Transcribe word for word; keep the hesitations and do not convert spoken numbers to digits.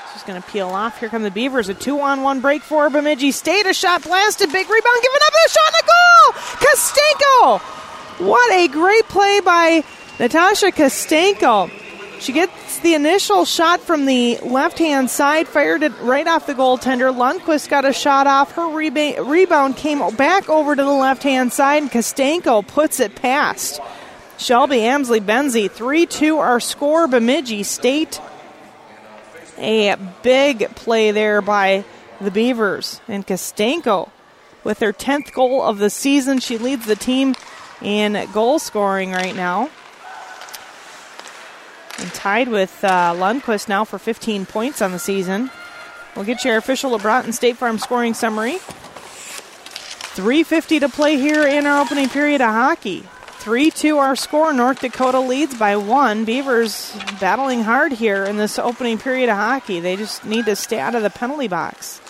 She's going to peel off. Here come the Beavers. A two-on-one break for Bemidji State. A shot blasted. Big rebound given up. A shot and a goal! Kostenko! What a great play by Natasha Kostenko. She gets the initial shot from the left-hand side, fired it right off the goaltender. Lundqvist got a shot off. Her reba- rebound came back over to the left-hand side, and Kostenko puts it past Shelby Amsley-Benzie. three two our score, Bemidji State. A big play there by the Beavers. And Kostenko, with her tenth goal of the season, she leads the team in goal scoring right now. And tied with uh, Lundqvist now for fifteen points on the season. We'll get your official LeBronton State Farm scoring summary. three fifty to play here in our opening period of hockey. three two our score. North Dakota leads by one. Beavers battling hard here in this opening period of hockey. They just need to stay out of the penalty box.